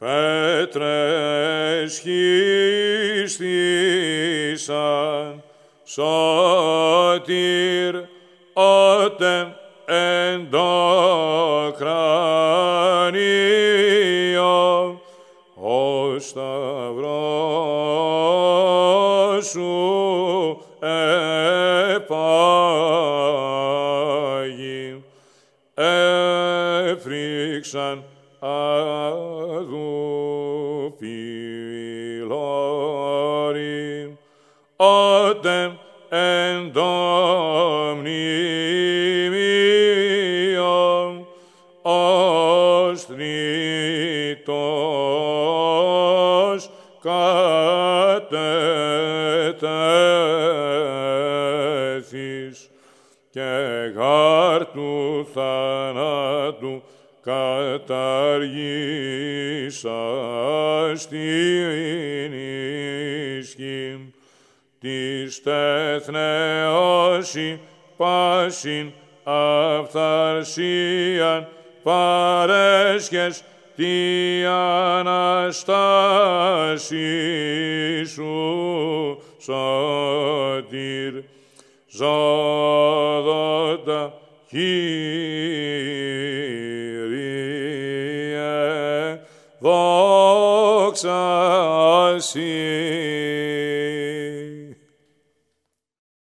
πέτρες χύστησαν, σωτήρ ότε εν το κρανίο, ο σταυρός σου επάγει, έφρυξαν αγού πυλώρη, ότε εν το μνημείο, ως τρίτος κατετέθης, και γάρ του θανάτου καταργήσας την ίσχυν, της τεθνεώσι πάσιν αυθαρσίαν παρέσχες τη Αναστάση σου, σωτήρ, ζώδοτα Κύριε, δόξα σοι.